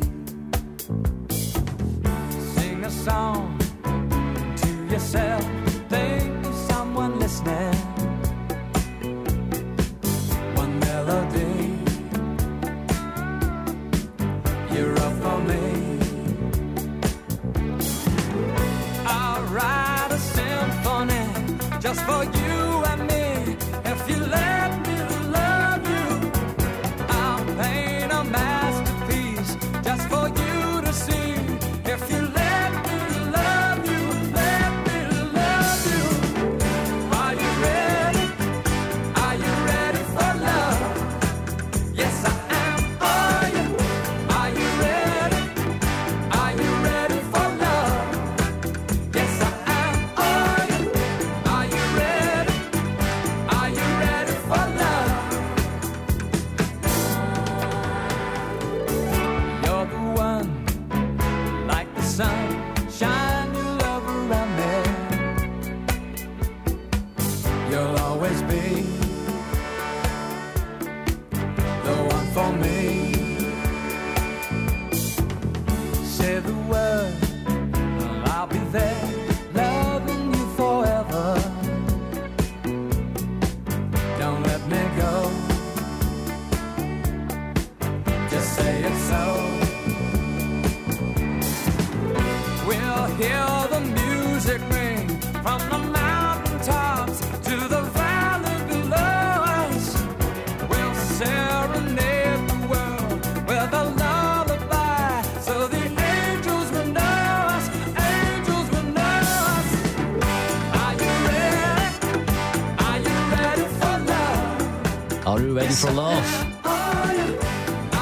Sing a song to yourself. Think of someone listening. One melody. You're up for me. Write a symphony just for you and me. If you let me love you, I'll paint a masterpiece just for you to see. If you let me love you, let me love you. Are you ready? Are you ready for love? Yes, I am. Are you? Are you ready? Are you ready for love? Yes, I sunshine your love around me. You'll always be the one for me. Say the word, I'll be there, loving you forever. Don't let me go. Just say it so. We'll hear the music ring from the mountaintops to the valley below us. We'll serenade the world with a lullaby, so the angels will know us, angels will know us. Are you ready? Are you ready for love? Are you ready for love?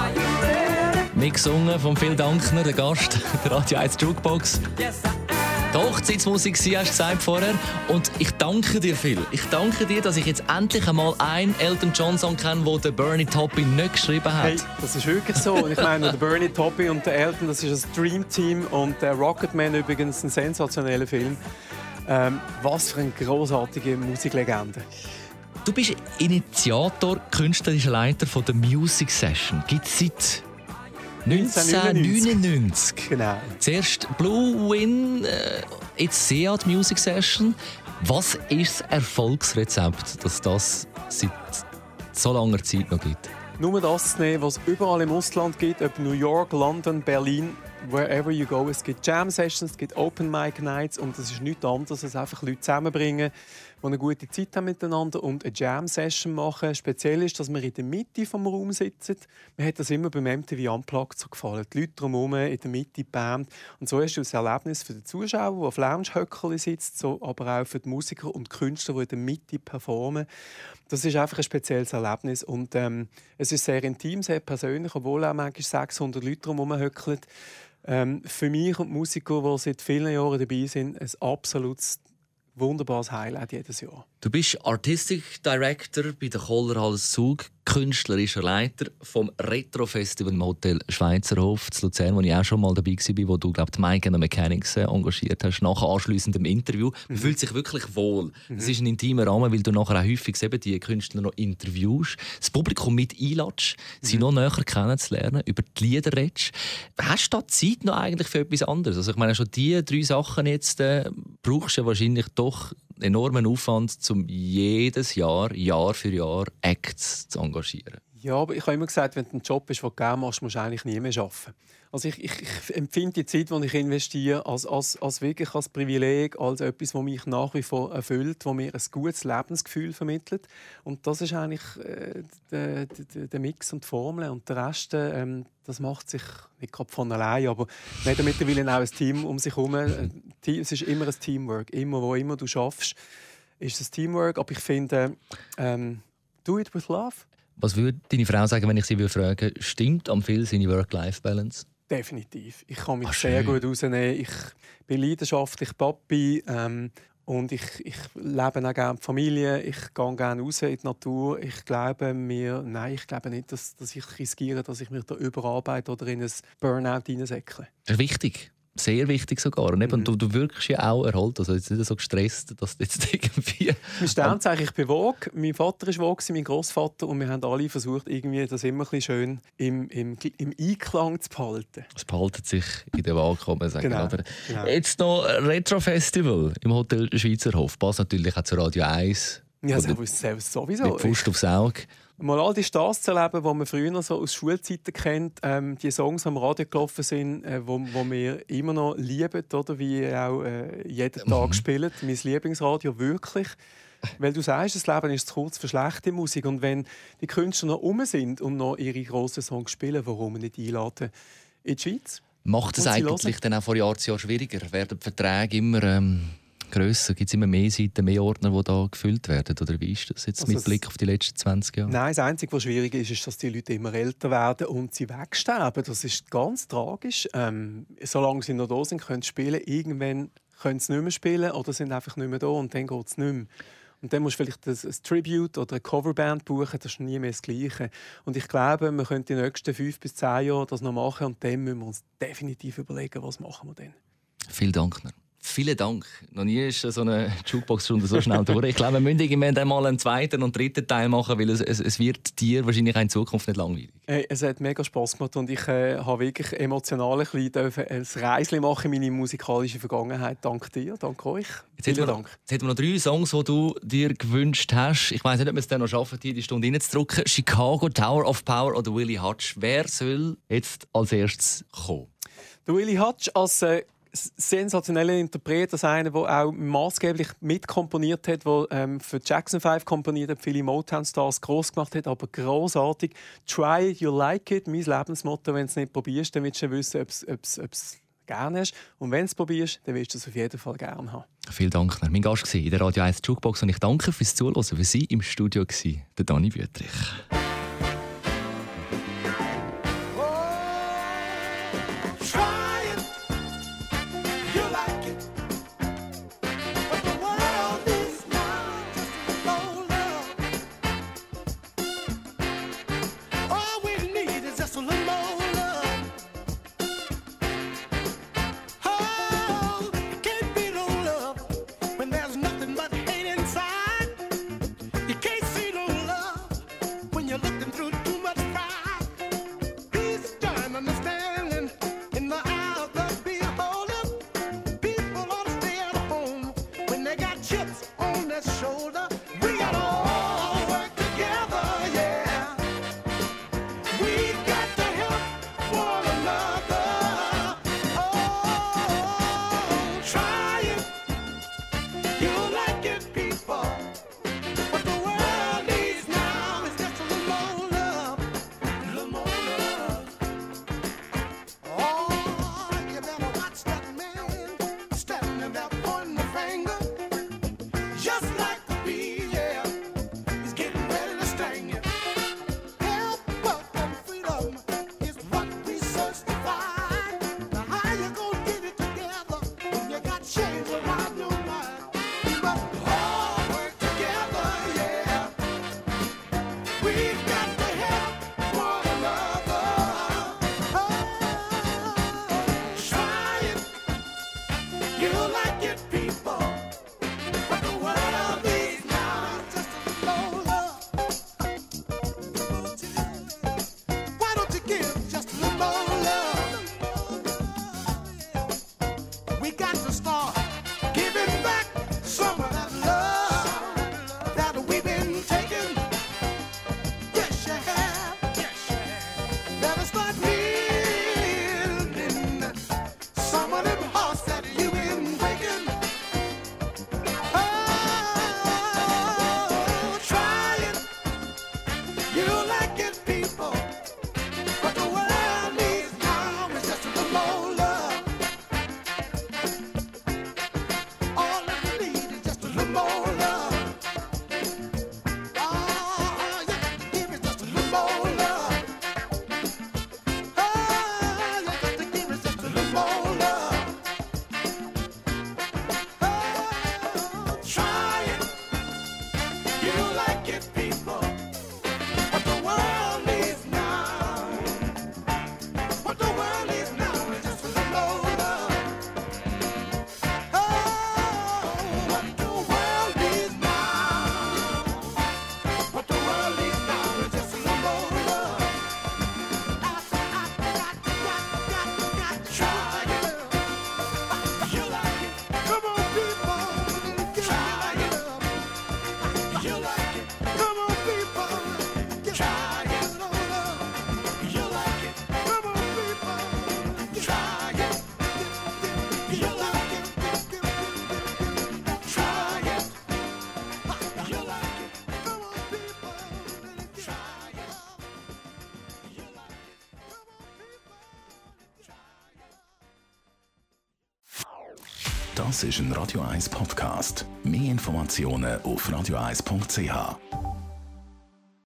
Mitgesungen von Phil Dankner, der Gast der Radio eins Jukebox. Die Hochzeitsmusik war, hast du gesagt vorher. Und ich danke dir viel. Ich danke dir, dass ich jetzt endlich einmal einen Elton John-Song kenne, den der Bernie Taupin nicht geschrieben hat. Hey, das ist wirklich so. Und ich meine, der Bernie Taupin und der Elton, das ist ein Dream-Team. Und der Rocketman übrigens ein sensationeller Film. Ähm, was für eine grossartige Musiklegende. Du bist Initiator, künstlerischer Leiter von der Music Session. Gibt es seit neunzehnhundertneunundneunzig. Genau. Zuerst Blue Win, äh, jetzt Seat Music Session. Was ist das Erfolgsrezept, dass das seit so langer Zeit noch gibt? Nur das zu nehmen, was es überall im Ausland gibt, ob New York, London, Berlin, wherever you go. Es gibt Jam Sessions, es gibt Open Mic Nights und das ist nichts anderes als einfach Leute zusammenbringen, die eine gute Zeit haben miteinander und eine Jam Session machen. Speziell ist, dass wir in der Mitte des Raums sitzen. Mir hat das immer beim M T V Unplugged so gefallen. Die Leute drumherum, in der Mitte, die Band. Und so ist es ein Erlebnis für den Zuschauer, der auf Lounge-Höckerli sitzt, so, aber auch für die Musiker und die Künstler, die in der Mitte performen. Das ist einfach ein spezielles Erlebnis. Und ähm, es ist sehr intim, sehr persönlich, obwohl auch manchmal sechshundert Leute drumherum höckeln. Ähm, für mich und die Musiker, die seit vielen Jahren dabei sind, ein absolutes wunderbares Highlight jedes Jahr. Du bist Artistic Director bei der Kohlerhals Zug, künstlerischer Leiter vom Retro-Festival im Hotel Schweizerhof zu Luzern, wo ich auch schon mal dabei war, wo du, glaube ich, Mike and the Mechanics engagiert hast, nach anschliessendem Interview. Man mhm. fühlt sich wirklich wohl. Es mhm. ist ein intimer Rahmen, weil du nachher auch häufig eben die Künstler noch interviewst, das Publikum mit einlädst, mhm. sie noch näher kennenzulernen, über die Lieder redest. Hast du da Zeit noch eigentlich für etwas anderes? Also ich meine, schon diese drei Sachen jetzt äh, brauchst du ja wahrscheinlich doch enormen Aufwand, um jedes Jahr, Jahr für Jahr Acts zu engagieren. Ja, aber ich habe immer gesagt, wenn du einen Job bist, den du gerne machst, musst du eigentlich nie mehr arbeiten. Also ich, ich, ich empfinde die Zeit, die ich investiere, als, als, als wirklich als Privileg, als etwas, das mich nach wie vor erfüllt, das mir ein gutes Lebensgefühl vermittelt. Und das ist eigentlich äh, der, der, der Mix und die Formel. Und der Rest, äh, das macht sich nicht gerade von allein, aber man hat mittlerweile auch ein Team um sich herum. Es ist immer ein Teamwork. Immer, wo immer du schaffst, ist es Teamwork. Aber ich finde, ähm, do it with love. Was würde deine Frau sagen, wenn ich sie fragen würde, stimmt am viel seine Work-Life-Balance? Definitiv. Ich kann mich Ach, sehr schön. gut rausnehmen. Ich bin leidenschaftlich Papi ähm, und ich, ich lebe auch gerne die Familie. Ich gehe gerne raus in die Natur. Ich glaube mir, nein, ich glaube nicht, dass, dass ich riskiere, dass ich mich da überarbeite oder in ein Burnout hineinsäckle. Das ist wichtig. Sehr wichtig sogar. Und eben, mhm. du, du wirkst ja auch erholt. Also jetzt nicht so gestresst, dass du jetzt irgendwie... Mein Sternzeichen, ich bin Vogue. Mein Vater war Vogue, mein Großvater. Und wir haben alle versucht, irgendwie das immer ein bisschen schön im, im, im Einklang zu behalten. Es behaltet sich in der Waage, kann man sagen. Genau, Oder? genau. Jetzt noch Retro-Festival im Hotel Schweizerhof. Passt natürlich auch zu Radio eins. Ja, Oder sowieso. Mit Pfust aufs Auge. Mal all die Stars zu erleben, die man früher so aus Schulzeiten kennt, ähm, die Songs, die am Radio gelaufen sind, äh, wo, wo wir immer noch lieben, oder? Wie auch äh, jeden Tag mhm. spielen. Mein Lieblingsradio, wirklich. Weil du sagst, das Leben ist zu kurz für schlechte Musik. Und wenn die Künstler noch rum sind und noch ihre grossen Songs spielen, warum nicht einladen in die Schweiz? Macht es eigentlich dann auch von Jahr zu Jahr schwieriger? Werden die Verträge immer... Ähm grösser? Gibt es immer mehr Seiten, mehr Ordner, die da gefüllt werden? Oder wie ist das jetzt also mit Blick auf die letzten zwanzig Jahre? Nein, das Einzige, was schwierig ist, ist, dass die Leute immer älter werden und sie wegsterben. Das ist ganz tragisch. Ähm, solange sie noch da sind, können sie spielen. Irgendwann können sie nicht mehr spielen oder sind einfach nicht mehr da und dann geht es nicht mehr. Und dann musst du vielleicht ein, ein Tribute oder eine Coverband buchen, das ist nie mehr das Gleiche. Und ich glaube, wir können die nächsten fünf bis zehn Jahre das noch machen und dann müssen wir uns definitiv überlegen, was machen wir denn. Vielen Dank. Vielen Dank. Noch nie ist so eine Jukebox-Runde so schnell durch. Ich glaube, wir müssen irgendwann mal einen zweiten und dritten Teil machen, weil es, es, es wird dir wahrscheinlich in Zukunft nicht langweilig. Hey, es hat mega Spass gemacht und ich äh, habe wirklich emotional ein, bisschen ein Reisli machen in meine musikalische Vergangenheit. Danke dir, danke euch. Jetzt hätten, wir, Dank. jetzt hätten wir noch drei Songs, die du dir gewünscht hast. Ich weiss nicht, ob wir es dann noch schaffen, die Stunde reinzudrücken. Chicago, Tower of Power oder Willie Hutch. Wer soll jetzt als erstes kommen? Der Willie Hutch als äh, sensationeller Interpret, als einer, der auch maßgeblich mitkomponiert hat, der ähm, für Jackson fünf komponiert hat, viele Motown-Stars gross gemacht hat, aber grossartig. «Try it, you like it», mein Lebensmotto. Wenn du es nicht probierst, dann willst du wissen, ob du es gerne hast. Und wenn du es probierst, dann willst du es auf jeden Fall gerne haben. Vielen Dank. Mein Gast war in der Radio eins Jukebox und ich danke fürs Zuhören. Für Sie im Studio war der Dani Wüthrich. Das ist ein Radio eins Podcast. Mehr Informationen auf radio eins punkt c h.